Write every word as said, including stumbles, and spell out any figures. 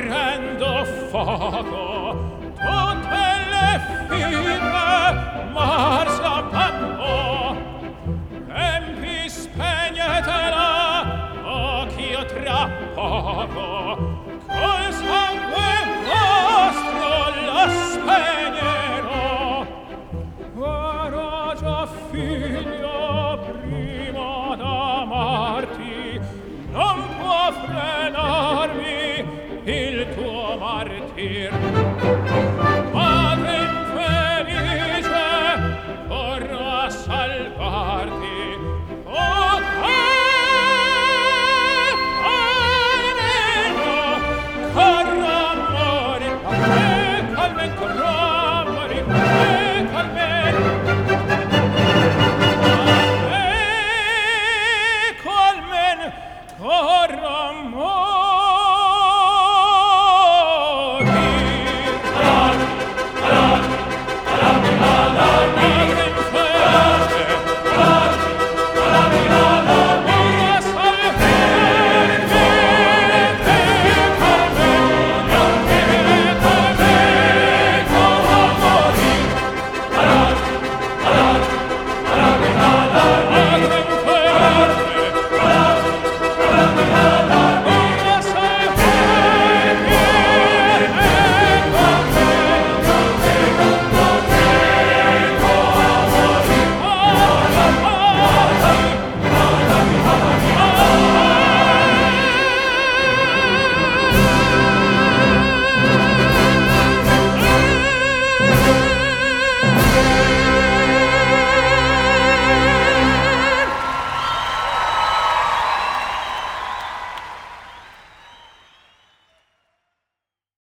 prendo fuoco, tutte le fibre Mars abbanno. Tempi spegnetela, occhio tra poco, col sangue vostro la spegnerò. Ora già figlio prima d'amarti, non può frenarmi il tuo martir.